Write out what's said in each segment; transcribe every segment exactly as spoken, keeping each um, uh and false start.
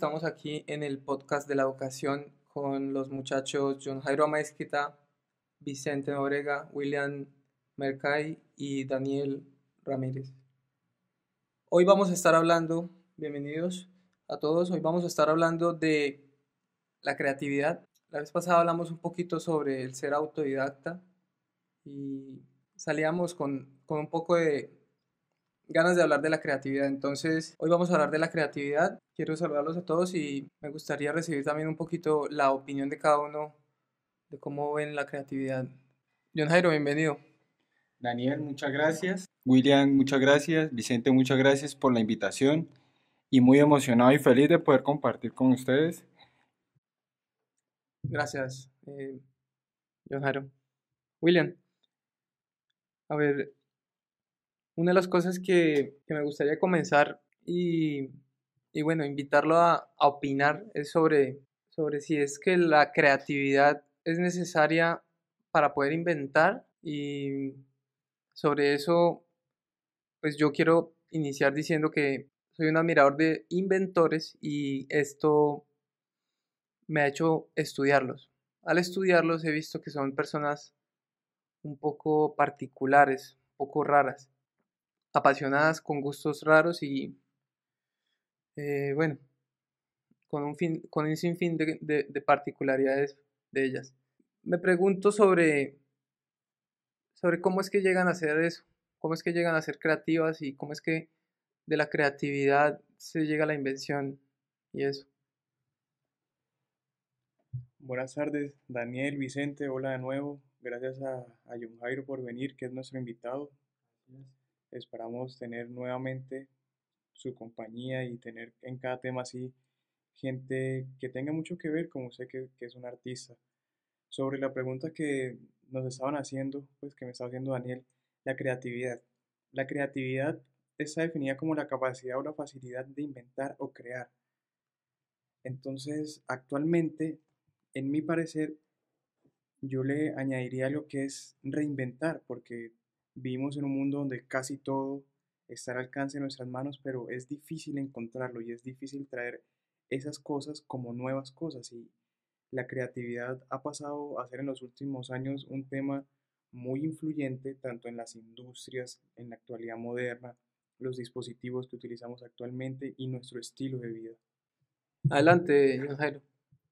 Estamos aquí en el podcast de la vocación con los muchachos John Jairo Amaizquita, Vicente Nobrega, William Mercay y Daniel Ramírez. Hoy vamos a estar hablando, bienvenidos a todos, hoy vamos a estar hablando de la creatividad. La vez pasada hablamos un poquito sobre el ser autodidacta y salíamos con, con un poco de ganas de hablar de la creatividad. Entonces, hoy vamos a hablar de la creatividad. Quiero saludarlos a todos y me gustaría recibir también un poquito la opinión de cada uno de cómo ven la creatividad. John Jairo, bienvenido. Daniel, muchas gracias. William, muchas gracias. Vicente, muchas gracias por la invitación y muy emocionado y feliz de poder compartir con ustedes. Gracias, eh, John Jairo. William, a ver, una de las cosas que, que me gustaría comenzar y, y bueno, invitarlo a, a opinar es sobre, sobre si es que la creatividad es necesaria para poder inventar, y sobre eso, pues yo quiero iniciar diciendo que soy un admirador de inventores y esto me ha hecho estudiarlos. Al estudiarlos he visto que son personas un poco particulares, un poco raras, apasionadas con gustos raros y eh, bueno, con un, fin, con un sinfín de, de, de particularidades de ellas. Me pregunto sobre, sobre cómo es que llegan a hacer eso, cómo es que llegan a ser creativas y cómo es que de la creatividad se llega a la invención y eso. Buenas tardes, Daniel, Vicente, hola de nuevo. Gracias a, a John Jairo por venir, que es nuestro invitado. Esperamos tener nuevamente su compañía y tener en cada tema así gente que tenga mucho que ver, como usted que, que es un artista. Sobre la pregunta que nos estaban haciendo, pues que me estaba haciendo Daniel, la creatividad. La creatividad está definida como la capacidad o la facilidad de inventar o crear. Entonces, actualmente, en mi parecer, yo le añadiría lo que es reinventar, porque vivimos en un mundo donde casi todo está al alcance de nuestras manos, pero es difícil encontrarlo y es difícil traer esas cosas como nuevas cosas. Y la creatividad ha pasado a ser en los últimos años un tema muy influyente tanto en las industrias, en la actualidad moderna, los dispositivos que utilizamos actualmente y nuestro estilo de vida. Adelante, John Jairo.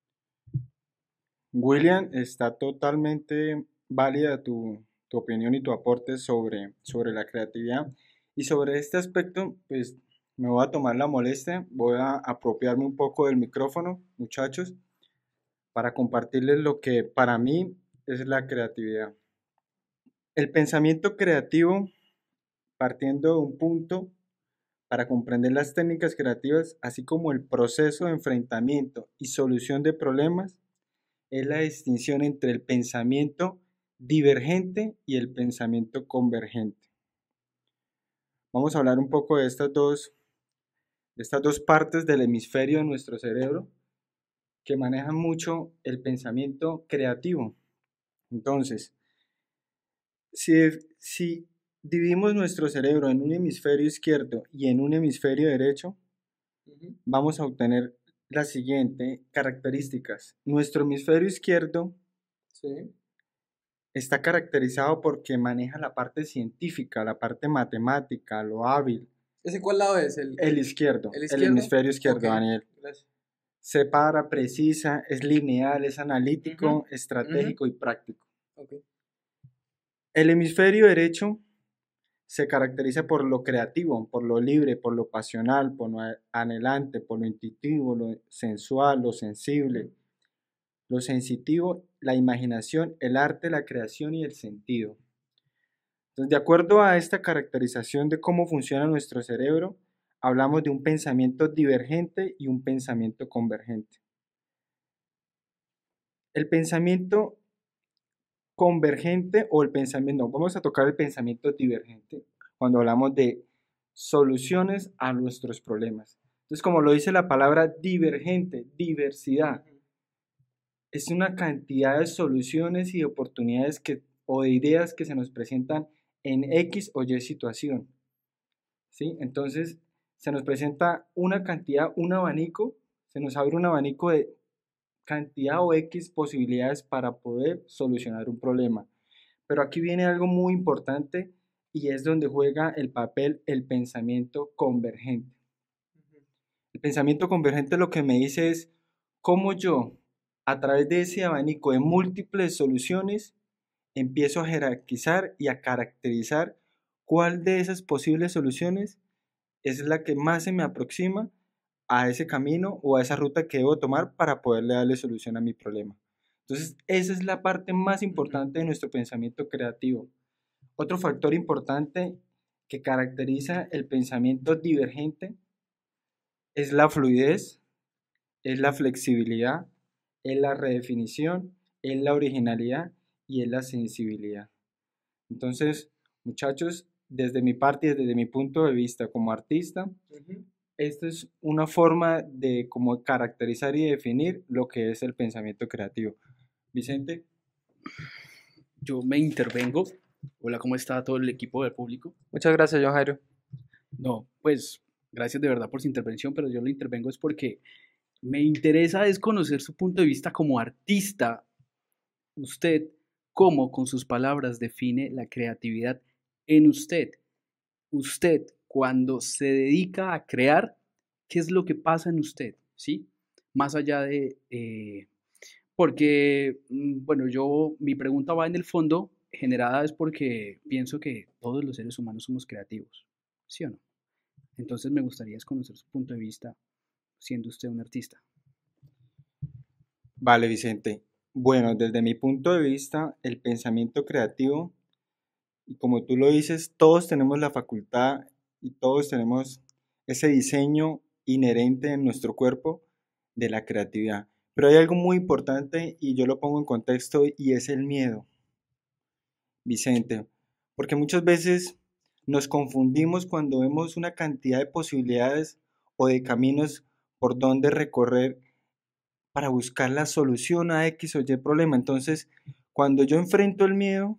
William, está totalmente válida tu, tu opinión y tu aporte sobre, sobre la creatividad. Y sobre este aspecto, pues me voy a tomar la molestia, voy a apropiarme un poco del micrófono, muchachos, para compartirles lo que para mí es la creatividad. El pensamiento creativo, partiendo de un punto para comprender las técnicas creativas, así como el proceso de enfrentamiento y solución de problemas, es la distinción entre el pensamiento divergente y el pensamiento convergente. Vamos a hablar un poco de estas dos, de estas dos partes del hemisferio de nuestro cerebro que manejan mucho el pensamiento creativo. Entonces, si, si dividimos nuestro cerebro en un hemisferio izquierdo y en un hemisferio derecho, uh-huh, vamos a obtener las siguientes características. Nuestro hemisferio izquierdo, sí, está caracterizado porque maneja la parte científica, la parte matemática, lo hábil. ¿Ese cuál lado es? El, el izquierdo, el, el hemisferio izquierdo, okay, Daniel. Gracias. Separa, precisa, es lineal, es analítico, uh-huh, estratégico, uh-huh, y práctico. Okay. El hemisferio derecho se caracteriza por lo creativo, por lo libre, por lo pasional, por lo anhelante, por lo intuitivo, lo sensual, lo sensible, lo sensitivo, la imaginación, el arte, la creación y el sentido. Entonces, de acuerdo a esta caracterización de cómo funciona nuestro cerebro, hablamos de un pensamiento divergente y un pensamiento convergente. El pensamiento convergente o el pensamiento, no, vamos a tocar el pensamiento divergente cuando hablamos de soluciones a nuestros problemas. Entonces, como lo dice la palabra divergente, diversidad, es una cantidad de soluciones y de oportunidades que, o de ideas que se nos presentan en X o Y situación. ¿Sí? Entonces, se nos presenta una cantidad, un abanico, se nos abre un abanico de cantidad o X posibilidades para poder solucionar un problema. Pero aquí viene algo muy importante y es donde juega el papel el pensamiento convergente. El pensamiento convergente lo que me dice es cómo yo, a través de ese abanico de múltiples soluciones, empiezo a jerarquizar y a caracterizar cuál de esas posibles soluciones es la que más se me aproxima a ese camino o a esa ruta que debo tomar para poderle darle solución a mi problema. Entonces, esa es la parte más importante de nuestro pensamiento creativo. Otro factor importante que caracteriza el pensamiento divergente es la fluidez, es la flexibilidad, es la redefinición, es la originalidad y es la sensibilidad. Entonces, muchachos, desde mi parte y desde mi punto de vista como artista, uh-huh. esta es una forma de como caracterizar y definir lo que es el pensamiento creativo. Vicente. Yo me intervengo. Hola, ¿cómo está todo el equipo del público? Muchas gracias, John Jairo. No, pues gracias de verdad por su intervención, pero yo lo intervengo es porque me interesa es conocer su punto de vista como artista. Usted, ¿cómo con sus palabras define la creatividad en usted? Usted, cuando se dedica a crear, ¿qué es lo que pasa en usted? ¿Sí? Más allá de... Eh, porque, bueno, yo, mi pregunta va en el fondo, generada es porque pienso que todos los seres humanos somos creativos, ¿sí o no? Entonces me gustaría conocer su punto de vista siendo usted un artista. Vale, Vicente. Bueno, desde mi punto de vista, el pensamiento creativo, y como tú lo dices, todos tenemos la facultad y todos tenemos ese diseño inherente en nuestro cuerpo de la creatividad. Pero hay algo muy importante y yo lo pongo en contexto y es el miedo, Vicente, porque muchas veces nos confundimos cuando vemos una cantidad de posibilidades o de caminos por donde recorrer para buscar la solución a X o Y problema. Entonces, cuando yo enfrento el miedo,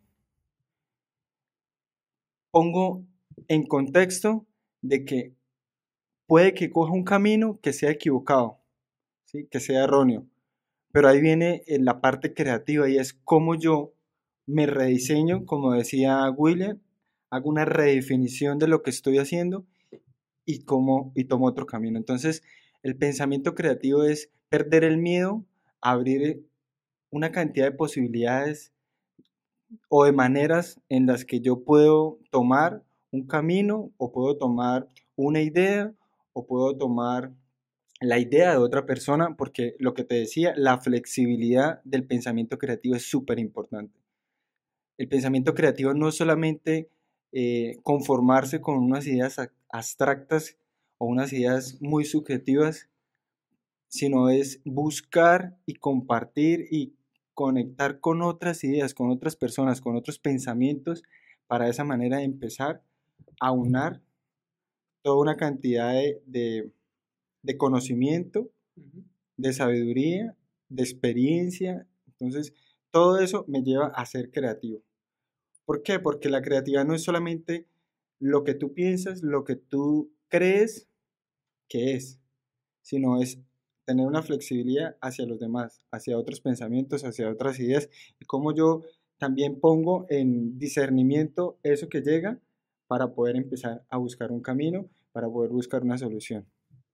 pongo en contexto de que puede que coja un camino que sea equivocado, ¿sí? Que sea erróneo. Pero ahí viene la parte creativa y es cómo yo me rediseño, como decía William, hago una redefinición de lo que estoy haciendo y, cómo, y tomo otro camino. Entonces, el pensamiento creativo es perder el miedo, abrir una cantidad de posibilidades o de maneras en las que yo puedo tomar un camino o puedo tomar una idea o puedo tomar la idea de otra persona, porque lo que te decía, la flexibilidad del pensamiento creativo es súper importante. El pensamiento creativo no es solamente eh, conformarse con unas ideas abstractas o unas ideas muy subjetivas, sino es buscar y compartir y conectar con otras ideas, con otras personas, con otros pensamientos, para de esa manera empezar a unar toda una cantidad de, de, de conocimiento, de sabiduría, de experiencia. Entonces, todo eso me lleva a ser creativo. ¿Por qué? Porque la creatividad no es solamente lo que tú piensas, lo que tú crees que es, sino es tener una flexibilidad hacia los demás, hacia otros pensamientos, hacia otras ideas, y cómo yo también pongo en discernimiento eso que llega para poder empezar a buscar un camino, para poder buscar una solución.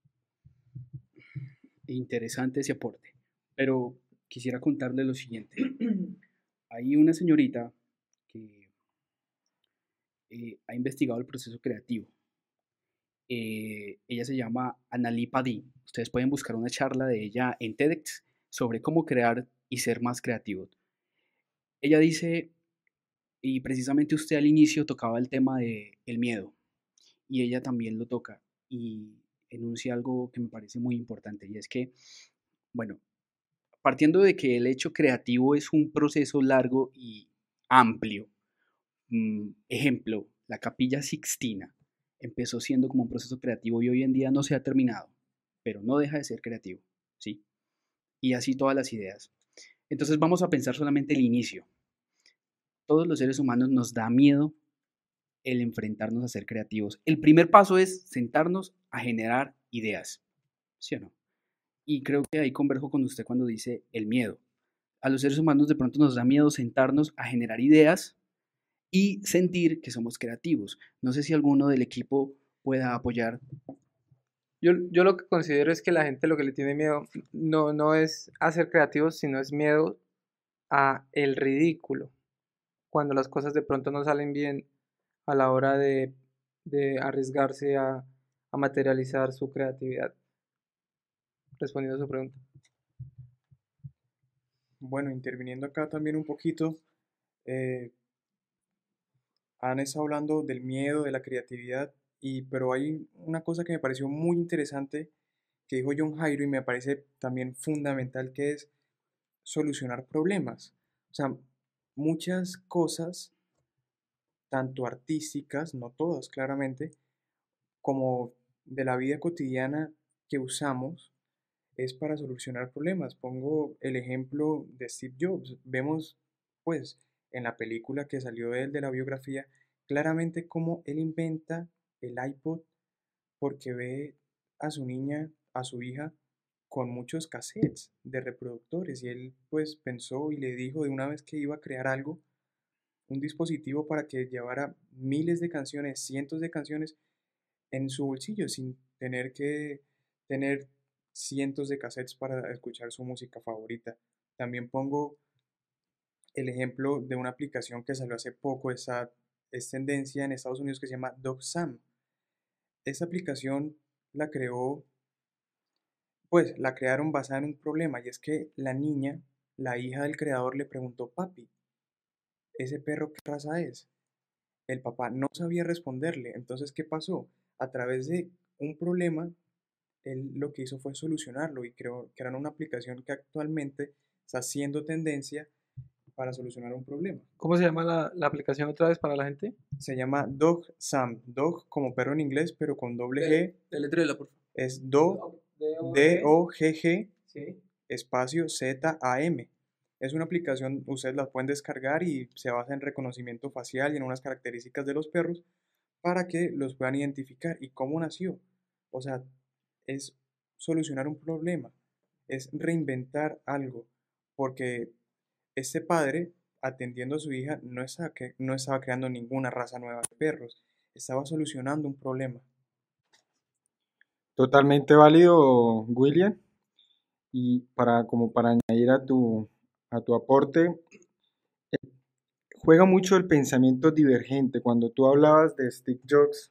Interesante ese aporte, pero quisiera contarle lo siguiente. Hay una señorita que eh, ha investigado el proceso creativo. Eh, ella se llama Annalie Paty. Ustedes pueden buscar una charla de ella en TEDx sobre cómo crear y ser más creativos. Ella dice, y precisamente usted al inicio tocaba el tema del miedo, y ella también lo toca, y enuncia algo que me parece muy importante, y es que, bueno, partiendo de que el hecho creativo es un proceso largo y amplio, mm, ejemplo, la Capilla Sixtina empezó siendo como un proceso creativo y hoy en día no se ha terminado, pero no deja de ser creativo, ¿sí? Y así todas las ideas. Entonces vamos a pensar solamente el inicio. Todos los seres humanos nos da miedo el enfrentarnos a ser creativos. El primer paso es sentarnos a generar ideas, ¿sí o no? Y creo que ahí converjo con usted cuando dice el miedo. A los seres humanos de pronto nos da miedo sentarnos a generar ideas y sentir que somos creativos. No sé si alguno del equipo pueda apoyar. Yo, yo lo que considero es que la gente lo que le tiene miedo no, no es a ser creativos, sino es miedo a el ridículo. Cuando las cosas de pronto no salen bien a la hora de, de arriesgarse a, a materializar su creatividad. Respondiendo a su pregunta. Bueno, interviniendo acá también un poquito, eh, han estado hablando del miedo, de la creatividad, y, pero hay una cosa que me pareció muy interesante que dijo John Jairo y me parece también fundamental, que es solucionar problemas. O sea, muchas cosas, tanto artísticas, no todas claramente, como de la vida cotidiana que usamos, es para solucionar problemas. Pongo el ejemplo de Steve Jobs. Vemos, pues, en la película que salió de él, de la biografía, claramente cómo él inventa el iPod porque ve a su niña, a su hija, con muchos cassettes de reproductores y él pues pensó y le dijo de una vez que iba a crear algo, un dispositivo para que llevara miles de canciones, cientos de canciones en su bolsillo sin tener que tener cientos de cassettes para escuchar su música favorita. También pongo el ejemplo de una aplicación que salió hace poco, esa es tendencia en Estados Unidos, que se llama DocSam. Esa aplicación la creó, pues la crearon basada en un problema, y es que la niña, la hija del creador, le preguntó: papi, ¿ese perro qué raza es? El papá no sabía responderle. Entonces, ¿qué pasó? A través de un problema, él lo que hizo fue solucionarlo y creó, crearon una aplicación que actualmente está haciendo tendencia para solucionar un problema. ¿Cómo se llama la, la aplicación otra vez para la gente? Se llama DogSam, Dog como perro en inglés, pero con doble G. Deletrela, por favor. Es Do, D O G G, espacio Z A M. Es una aplicación, ustedes la pueden descargar y se basa en reconocimiento facial y en unas características de los perros para que los puedan identificar. ¿Y cómo nació? O sea, es solucionar un problema, es reinventar algo, porque este padre, atendiendo a su hija, no estaba, que, no estaba creando ninguna raza nueva de perros, estaba solucionando un problema. Totalmente válido, William. Y para, como para añadir a tu, a tu aporte, juega mucho el pensamiento divergente. Cuando tú hablabas de Steve Jobs,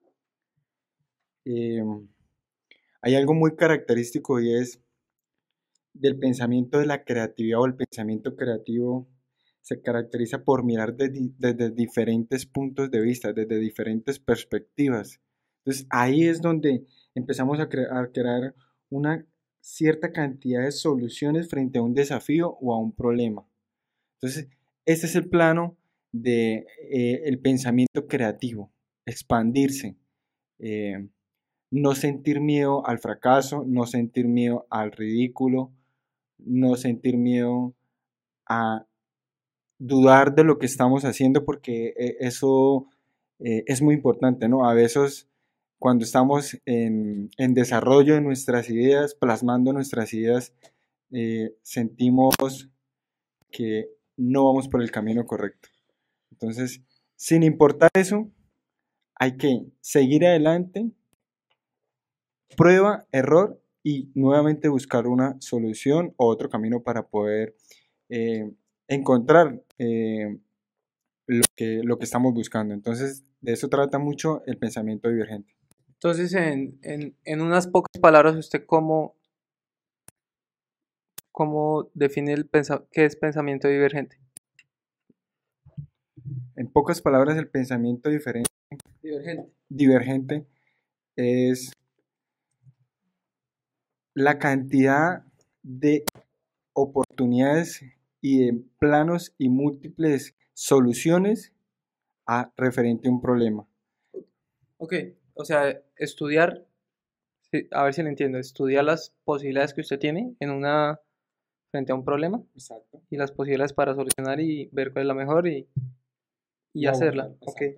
eh, hay algo muy característico y es del pensamiento de la creatividad o el pensamiento creativo se caracteriza por mirar desde, desde diferentes puntos de vista, desde diferentes perspectivas. Entonces ahí es donde empezamos a, cre a crear una cierta cantidad de soluciones frente a un desafío o a un problema. Entonces, este es el plano del de, eh, pensamiento creativo, expandirse, eh, no sentir miedo al fracaso, no sentir miedo al ridículo, no sentir miedo a dudar de lo que estamos haciendo, porque eh, eso eh, es muy importante, ¿no? A veces cuando estamos en, en desarrollo de nuestras ideas, plasmando nuestras ideas, eh, sentimos que no vamos por el camino correcto. Entonces, sin importar eso, hay que seguir adelante, prueba, error y nuevamente buscar una solución o otro camino para poder eh, encontrar eh, lo, que, lo que estamos buscando. Entonces, de eso trata mucho el pensamiento divergente. Entonces, en, en, en unas pocas palabras, ¿usted cómo, cómo define el pensa qué es pensamiento divergente? En pocas palabras, el pensamiento diferente, Divergente. divergente es la cantidad de oportunidades y de planos y múltiples soluciones a referente a un problema. Ok, o sea, estudiar, sí, a ver si lo entiendo, estudiar las posibilidades que usted tiene en una, frente a un problema. Exacto. Y las posibilidades para solucionar y ver cuál es la mejor y, y No, hacerla. exacto. Ok,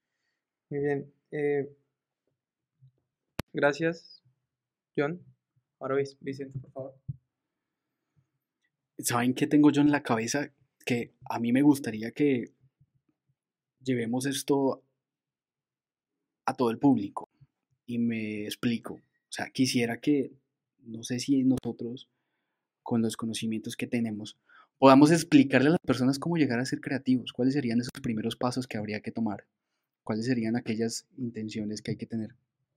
muy bien. Eh, gracias, John. Ahora Vic- Vicente, por favor. ¿Saben qué tengo yo en la cabeza? Que a mí me gustaría que llevemos esto a todo el público. Y me explico. O sea, quisiera que, no sé si nosotros, con los conocimientos que tenemos, podamos explicarle a las personas cómo llegar a ser creativos, cuáles serían esos primeros pasos que habría que tomar, cuáles serían aquellas intenciones que hay que tener.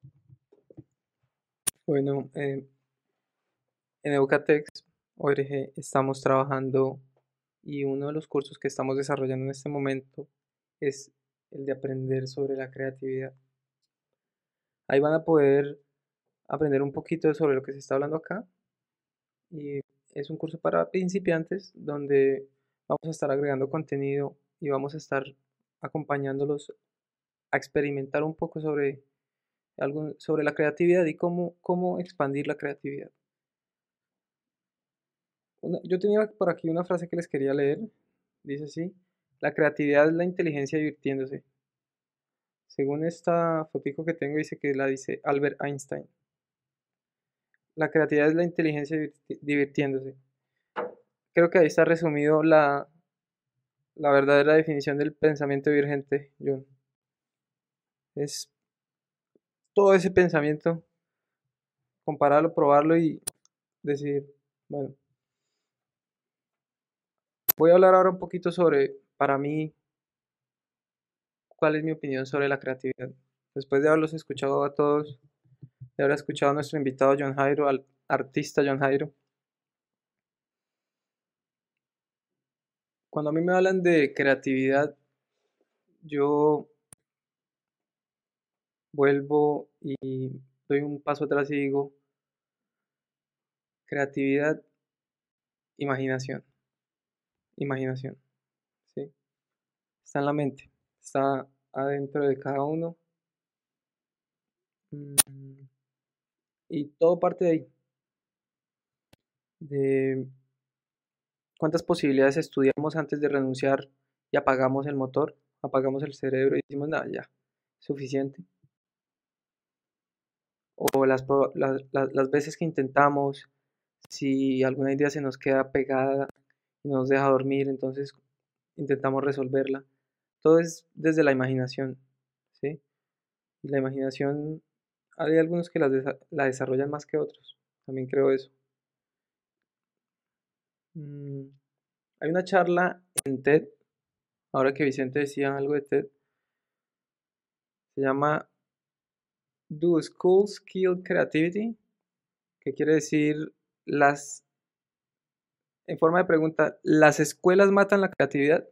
Bueno, eh, en Educatex O R G estamos trabajando y uno de los cursos que estamos desarrollando en este momento es el de aprender sobre la creatividad. Ahí van a poder aprender un poquito sobre lo que se está hablando acá y es un curso para principiantes donde vamos a estar agregando contenido y vamos a estar acompañándolos a experimentar un poco sobre, algo, sobre la creatividad y cómo, cómo expandir la creatividad. Una- yo tenía por aquí una frase que les quería leer. Dice así: la creatividad es la inteligencia divirtiéndose. Según esta fotico que tengo, dice que la dice Albert Einstein. La creatividad es la inteligencia divirti- divirtiéndose. Creo que ahí está resumido la, la verdadera definición del pensamiento divergente, John. Es todo ese pensamiento, compararlo, probarlo y decir, bueno, voy a hablar ahora un poquito sobre, para mí, cuál es mi opinión sobre la creatividad. Después de haberlos escuchado a todos, de haber escuchado a nuestro invitado John Jairo, al artista John Jairo, cuando a mí me hablan de creatividad, yo vuelvo y doy un paso atrás y digo, creatividad, imaginación, imaginación, ¿sí? Está en la mente, está adentro de cada uno. Mm, y todo parte de ahí, de cuántas posibilidades estudiamos antes de renunciar y apagamos el motor, apagamos el cerebro y decimos, nada, ya, suficiente. O las, pro- las, las- las veces que intentamos, si alguna idea se nos queda pegada y no nos deja dormir, entonces intentamos resolverla. Todo es desde la imaginación, ¿sí? Y la imaginación, hay algunos que las desa- la desarrollan más que otros, también creo eso. Mm, hay una charla en TED, ahora que Vicente decía algo de TED, se llama Do Schools Kill Creativity? Que quiere decir, las, en forma de pregunta, ¿las escuelas matan la creatividad?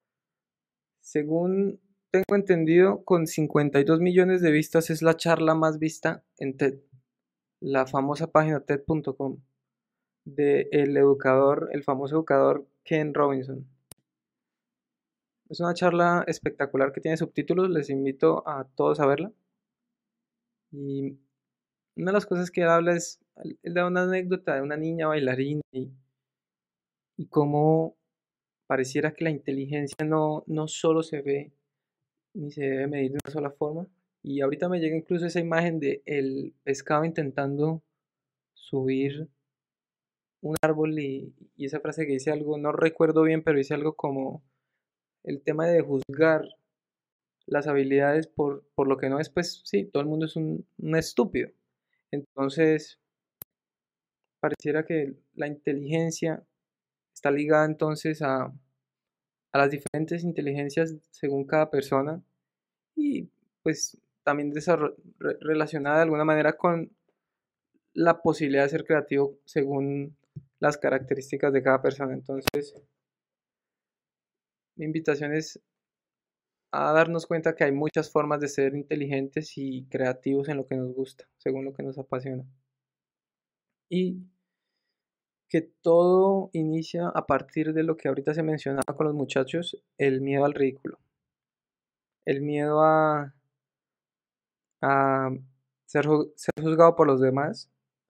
Según tengo entendido, con cincuenta y dos millones de vistas es la charla más vista en TED, la famosa página ted punto com de el educador, el famoso educador Ken Robinson. Es una charla espectacular que tiene subtítulos, les invito a todos a verla. Y una de las cosas que él habla es, él da una anécdota de una niña bailarina y, y cómo pareciera que la inteligencia no, no solo se ve ni se debe medir de una sola forma. Y ahorita me llega incluso esa imagen de el pescado intentando subir un árbol y, y esa frase que dice algo, no recuerdo bien, pero dice algo como el tema de juzgar las habilidades por, por lo que no es, pues sí, todo el mundo es un, un estúpido. Entonces, pareciera que la inteligencia está ligada entonces a, a las diferentes inteligencias según cada persona y pues también desarro- re- relacionada de alguna manera con la posibilidad de ser creativo según las características de cada persona. Entonces, mi invitación es a darnos cuenta que hay muchas formas de ser inteligentes y creativos en lo que nos gusta, según lo que nos apasiona. Y que todo inicia a partir de lo que ahorita se mencionaba con los muchachos, el miedo al ridículo, el miedo a, a ser, ju- ser juzgado por los demás.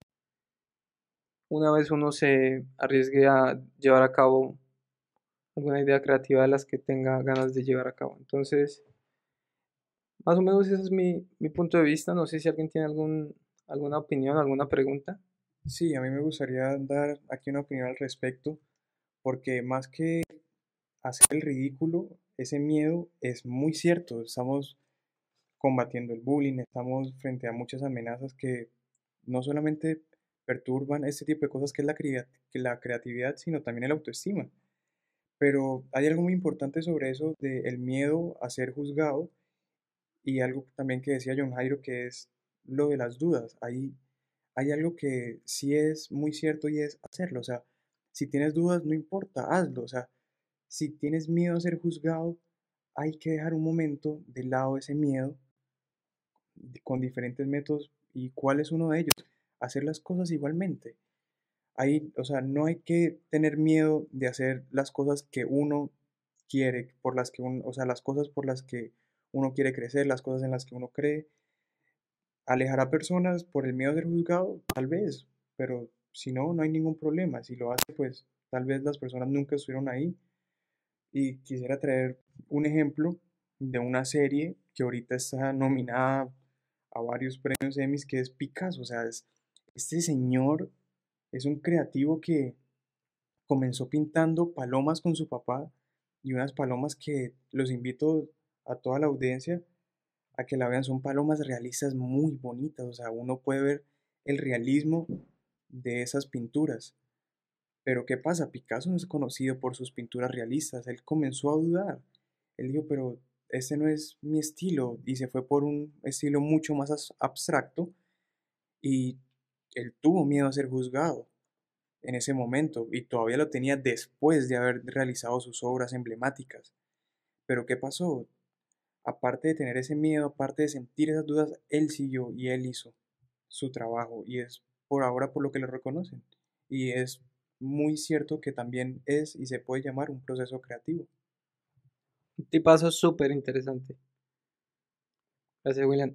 Una vez uno se arriesgue a llevar a cabo alguna idea creativa de las que tenga ganas de llevar a cabo. Entonces, más o menos ese es mi, mi punto de vista. No sé si alguien tiene algún, alguna opinión, alguna pregunta. Sí, a mí me gustaría dar aquí una opinión al respecto, porque más que hacer el ridículo, ese miedo es muy cierto. Estamos combatiendo el bullying, estamos frente a muchas amenazas que no solamente perturban este tipo de cosas que es la, crea- que la creatividad, sino también el autoestima. Pero hay algo muy importante sobre eso del miedo a ser juzgado y algo también que decía John Jairo, que es lo de las dudas. Hay, hay algo que sí es muy cierto y es hacerlo. O sea, si tienes dudas, no importa, hazlo. O sea, si tienes miedo a ser juzgado, hay que dejar un momento de lado ese miedo di- con diferentes métodos. ¿Y cuál es uno de ellos? Hacer las cosas igualmente. Hay, o sea, no hay que tener miedo de hacer las cosas que uno quiere, por las que uno, o sea, las cosas por las que uno quiere crecer, las cosas en las que uno cree. Alejar a personas por el miedo a ser juzgado, tal vez, pero si no, no hay ningún problema. Si lo hace, pues tal vez las personas nunca estuvieron ahí. Y quisiera traer un ejemplo de una serie que ahorita está nominada a varios premios Emmys, que es Picasso. O sea, es, este señor es un creativo que comenzó pintando palomas con su papá y unas palomas que los invito a toda la audiencia a que la vean. Son palomas realistas muy bonitas. O sea, uno puede ver el realismo de esas pinturas. Pero ¿qué pasa? Picasso no es conocido por sus pinturas realistas. Él comenzó a dudar. Él dijo, pero este no es mi estilo. Y se fue por un estilo mucho más as- abstracto. Y él tuvo miedo a ser juzgado en ese momento. Y todavía lo tenía después de haber realizado sus obras emblemáticas. Pero ¿qué pasó? Aparte de tener ese miedo, aparte de sentir esas dudas, él siguió y él hizo su trabajo. Y es por ahora por lo que lo reconocen. Y es muy cierto que también es y se puede llamar un proceso creativo. Un tipazo súper interesante. Gracias, William.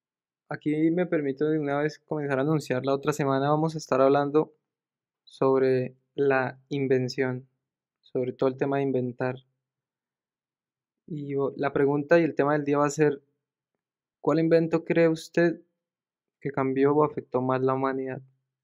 Aquí me permito de una vez comenzar a anunciar. La otra semana vamos a estar hablando sobre la invención, sobre todo el tema de inventar. Y o- la pregunta y el tema del día va a ser, ¿cuál invento cree usted que cambió o afectó más la humanidad?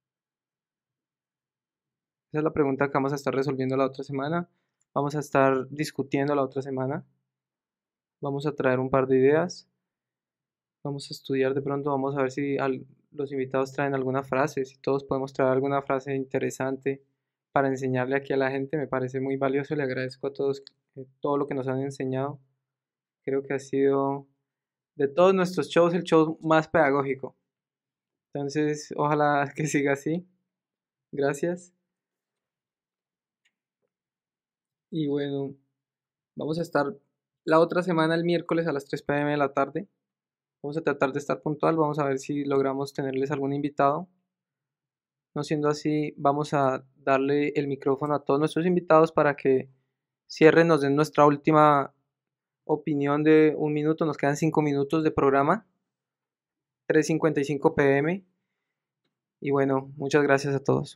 Esa es la pregunta que vamos a estar resolviendo la otra semana. Vamos a estar discutiendo la otra semana. Vamos a traer un par de ideas. Vamos a estudiar de pronto, vamos a ver si al- los invitados traen alguna frase, si todos podemos traer alguna frase interesante para enseñarle aquí a la gente. Me parece muy valioso. Le agradezco a todos eh, todo lo que nos han enseñado. Creo que ha sido de todos nuestros shows el show más pedagógico. Entonces, ojalá que siga así. Gracias. Y bueno, vamos a estar la otra semana el miércoles a las tres p m de la tarde. Vamos a tratar de estar puntual. Vamos a ver si logramos tenerles algún invitado. No siendo así, vamos a darle el micrófono a todos nuestros invitados para que cierren, nos den nuestra última opinión de un minuto. Nos quedan cinco minutos de programa, tres cincuenta y cinco p m. Y bueno, muchas gracias a todos.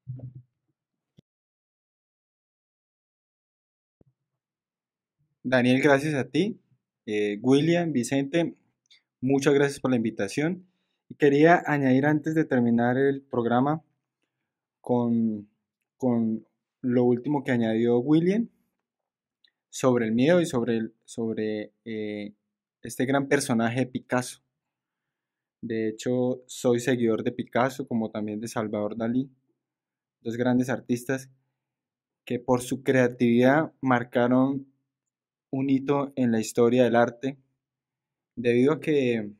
Daniel, gracias a ti. Eh, William, Vicente, muchas gracias por la invitación. Y quería añadir antes de terminar el programa con, con lo último que añadió William sobre el miedo y sobre, el, sobre eh, este gran personaje de Picasso. De hecho, soy seguidor de Picasso como también de Salvador Dalí, dos grandes artistas que por su creatividad marcaron un hito en la historia del arte, debido a que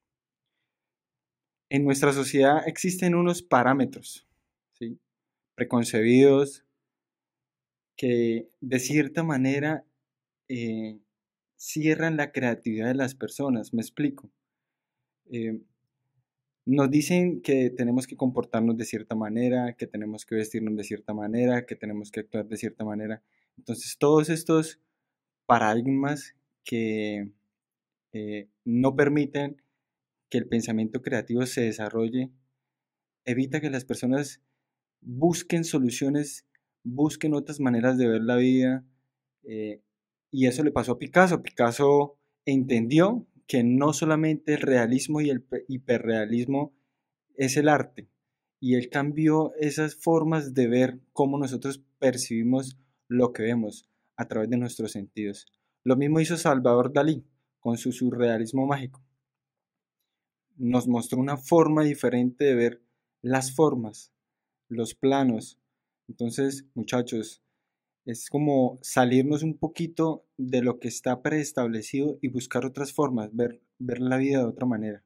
en nuestra sociedad existen unos parámetros, ¿sí?, preconcebidos que de cierta manera eh, cierran la creatividad de las personas. Me explico. Eh, nos dicen que tenemos que comportarnos de cierta manera, que tenemos que vestirnos de cierta manera, que tenemos que actuar de cierta manera. Entonces, todos estos paradigmas que eh, no permiten que el pensamiento creativo se desarrolle, evita que las personas busquen soluciones, busquen otras maneras de ver la vida. eh, y eso le pasó a Picasso. Picasso entendió que no solamente el realismo y el hiperrealismo es el arte, y él cambió esas formas de ver cómo nosotros percibimos lo que vemos a través de nuestros sentidos. Lo mismo hizo Salvador Dalí con su surrealismo mágico. Nos mostró una forma diferente de ver las formas, los planos. Entonces, muchachos, es como salirnos un poquito de lo que está preestablecido y buscar otras formas, ver, ver la vida de otra manera.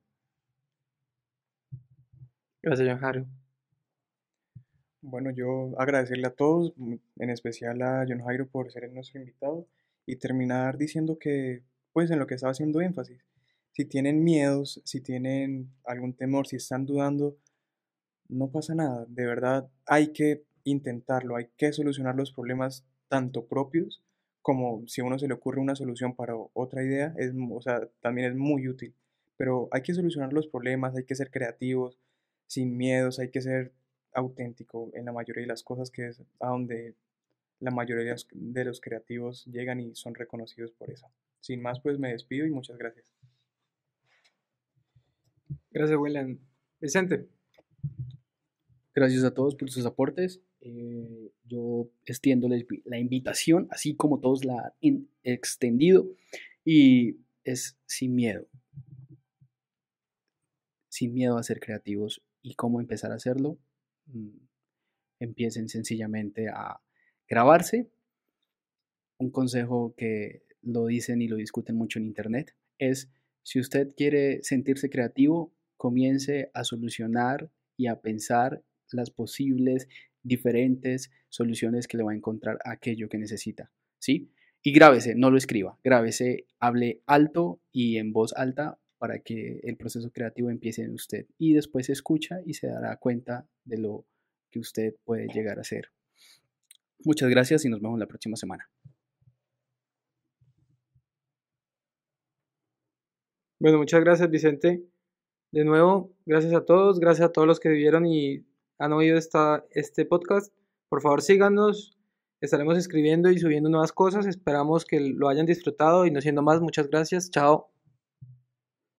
Gracias, John Jairo. Bueno, yo agradecerle a todos, mm, en especial a John Jairo por ser nuestro invitado y terminar diciendo que, pues, en lo que estaba haciendo énfasis, si tienen miedos, si tienen algún temor, si están dudando, no pasa nada. De verdad, hay que intentarlo, hay que solucionar los problemas tanto propios como si a uno se le ocurre una solución para o- otra idea, es, mu- o sea, también es muy útil. Pero hay que solucionar los problemas, hay que ser creativos, sin miedos, hay que ser auténtico en la mayoría de las cosas, que es a donde la mayoría de los de los creativos llegan y son reconocidos por eso. Sin más, pues me despido y muchas gracias. Gracias, William. Vicente. Gracias a todos por sus aportes. Eh, yo extiendo la, la invitación, así como todos la han extendido, y es sin miedo. Sin miedo a ser creativos. ¿Y cómo empezar a hacerlo? Mm, Empiecen sencillamente a grabarse. Un consejo que lo dicen y lo discuten mucho en internet es: si usted quiere sentirse creativo, comience a solucionar y a pensar las posibles diferentes soluciones que le va a encontrar a aquello que necesita, ¿sí? Y grábese, no lo escriba, grábese, hable alto y en voz alta para que el proceso creativo empiece en usted, y después escucha y se dará cuenta de lo que usted puede llegar a hacer. Muchas gracias y nos vemos la próxima semana. Bueno, muchas gracias, Vicente. De nuevo, gracias a todos, gracias a todos los que vieron y han oído esta, este podcast. Por favor, síganos, estaremos escribiendo y subiendo nuevas cosas. Esperamos que lo hayan disfrutado y no siendo más, muchas gracias. Chao.